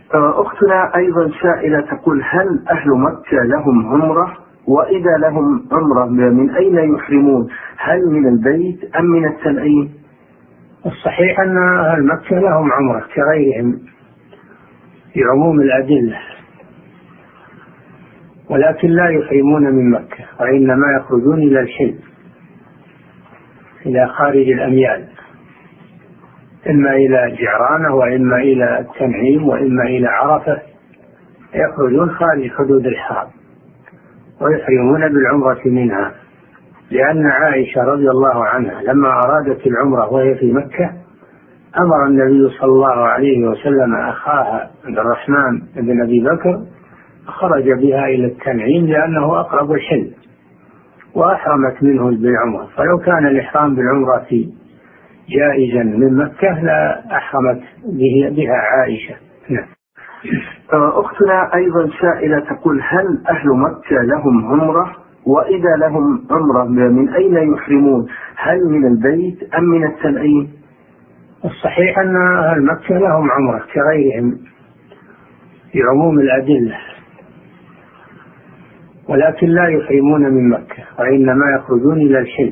أختنا أيضا سائلة تقول: هل أهل مكة لهم عمرة؟ وإذا لهم عمرة من أين يحرمون؟ هل من البيت أم من التنعيم؟ الصحيح أن أهل مكة لهم عمرة كغيرهم في عموم الأدلة، ولكن لا يحرمون من مكة، وإنما يخرجون إلى الحل، إلى خارج الأميال، إما إلى جعرانة وإما إلى التنعيم وإما إلى عرفة، يخرجون خارج حدود الحرم ويحرمون بالعمرة منها. لأن عائشة رضي الله عنها لما أرادت العمرة وهي في مكة أمر النبي صلى الله عليه وسلم أخاها عبد الرحمن بن أبي بكر خرج بها إلى التنعيم لأنه أقرب الحل، وأحرمت منه بالعمرة. فلو كان الإحرام بالعمرة جائزا من مكة لا أحرمت بها عائشة. نعم. أختنا أيضا سائلة تقول: هل أهل مكة لهم عمرة؟ وإذا لهم عمرة من أين يحرمون؟ هل من البيت أم من التنعيم؟ الصحيح أن أهل مكة لهم عمرة كغيرهم في عموم الأدلة، ولكن لا يحرمون من مكة، وإنما يخرجون إلى الحل،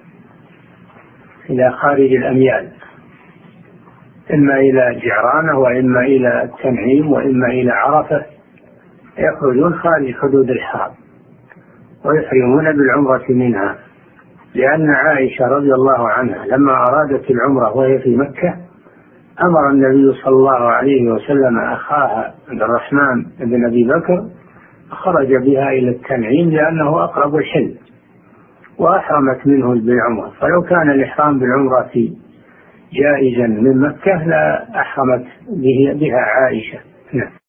إلى خارج الأميال، إما إلى جعرانة وإما إلى التنعيم وإما إلى عرفة، يخرجون خارج حدود الحرم ويحرمون بالعمرة منها. لأن عائشة رضي الله عنها لما أرادت العمرة وهي في مكة أمر النبي صلى الله عليه وسلم أخاها عبد الرحمن بن أبي بكر خرج بها إلى التنعيم لأنه أقرب الحل، وأحرمت منه بالعمرة. فلو كان الإحرام بالعمرة جائزا من مكة لا أحرمت بها عائشة. نعم.